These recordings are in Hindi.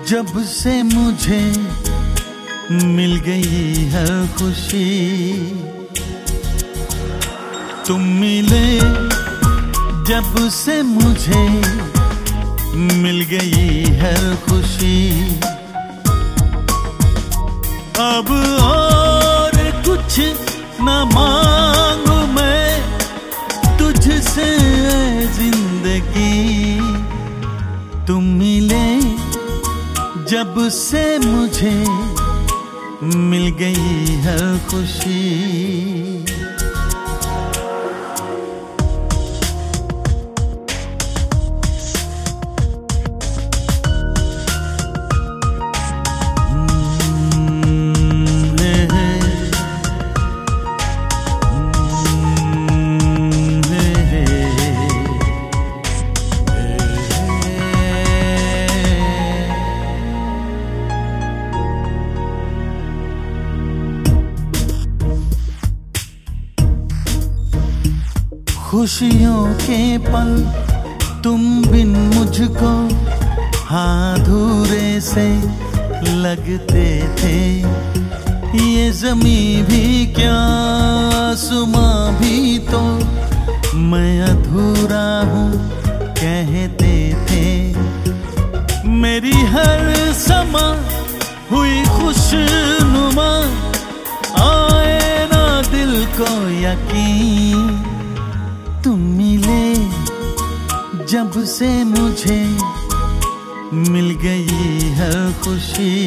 जब से मुझे मिल गई हर खुशी, तुम मिले जब से मुझे मिल गई हर खुशी। अब और कुछ न मांगू मैं तुझसे जिंदगी, तुम मिले जब से मुझे मिल गई हर खुशी। खुशियों के पल तुम बिन मुझको अधूरे से लगते थे। ये ज़मीं भी क्या आसमां भी तो मैं अधूरा हूँ कहते थे। मेरी हर समा हुई खुशनुमा आए ना दिल को यकीन, तुम मिले जब से मुझे मिल गई हर खुशी।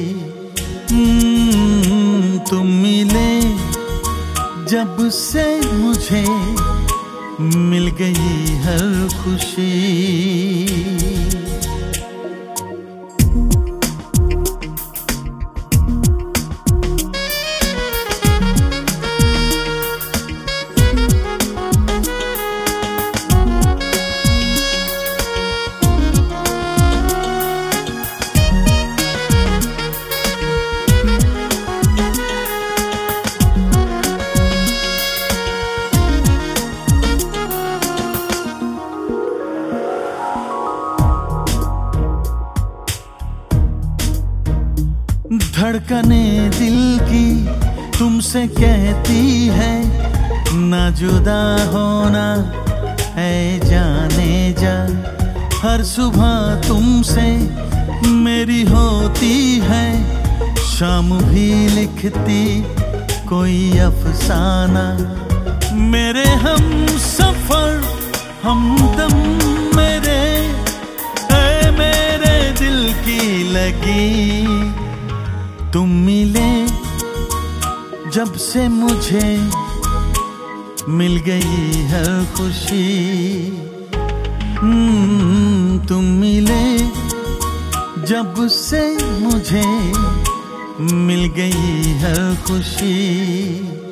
तुम मिले जब से मुझे मिल गई हर खुशी। धड़कने दिल की तुमसे कहती है ना जुदा होना है जाने जा। हर सुबह तुमसे मेरी होती है, शाम भी लिखती कोई अफसाना। मेरे हम सफर हमदम मेरे दिल की लगी, तुम मिले जब से मुझे मिल गई हर खुशी। तुम मिले जब से मुझे मिल गई हर खुशी।